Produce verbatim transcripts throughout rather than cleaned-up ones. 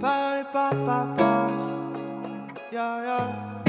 Party pa pa pa. Yeah, yeah.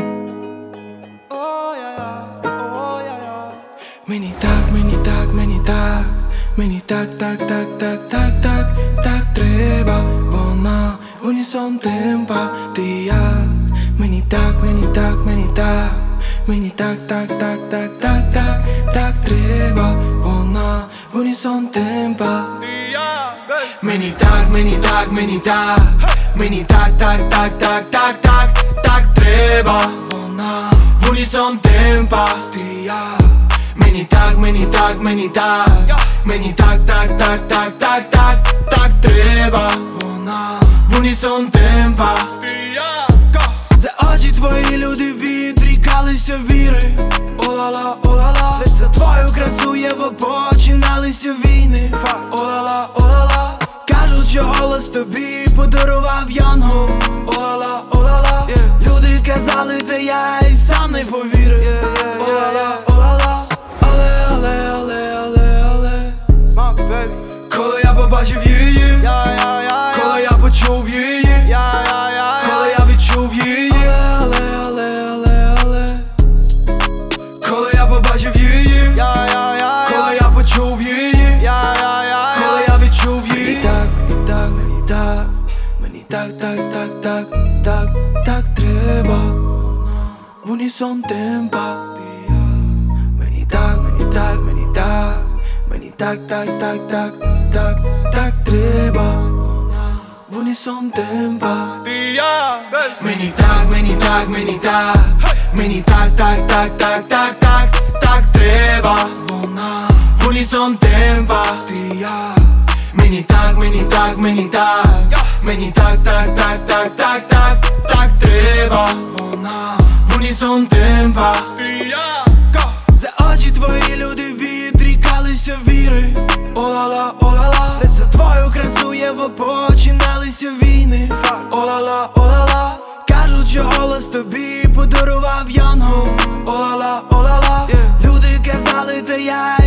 Oh, yeah, yeah. Oh, yeah, yeah. Мені так, мені так, мені так. Мені так, так, так, так, так, так, так треба. Вона в унісон темпа, ти і я. Мені так, мені так, мені так. Мені так, так, так, так, так, так, так треба. Вона в унісон темпа, ти і я. Мені так, мені так, мені так. Мені так, так, так, так, так, так, так треба. Вона в унісон темпа, ти і я. Мені так, мені так, мені так. Мені так, так, так, так, так, так, так треба. Вона в унісон темпа, ти і я. За очі твої люди відрікалися віри. О-ла-ла, о-ла-ла. За твою красу єво починалися війни. О-ла-ла, о-ла-ла. Кажуть, що голос тобі подарував янгол. О-ла-ла, о-ла-ла. Люди казали, та я й сам не повірив. О-ла-ла, о-ла-ла. Але, але, але, але, але коли я побачив її, коли я почув її, коли я відчув її, але, але, але, але коли я побачив її, коли я почув її, коли я відчув її. Мені так, мені так, мені так. Мені так, так, так, так, так, так треба. В унісон темпа, ти і я. Мені так, мені так, мені так. Мені так, так, так, так, так, так треба. В унісон темпа, ти і я. Мені так, мені так, мені так. Мені так, так, так, так, так, так, так треба. Вона в унісон темпа, ти і я. Мені так, мені так, мені так. Мені так, так, так, так, так, так, так треба. Вона в унісон темпа, ти і я. За очі твої люди відрікалися віри. О-ла-ла, о-ла-ла. За твою красу єво починалися війни. О-ла-ла, о-ла-ла. Кажуть, що голос тобі подарував янгол. О-ла-ла, о-ла-ла. Люди казали, та я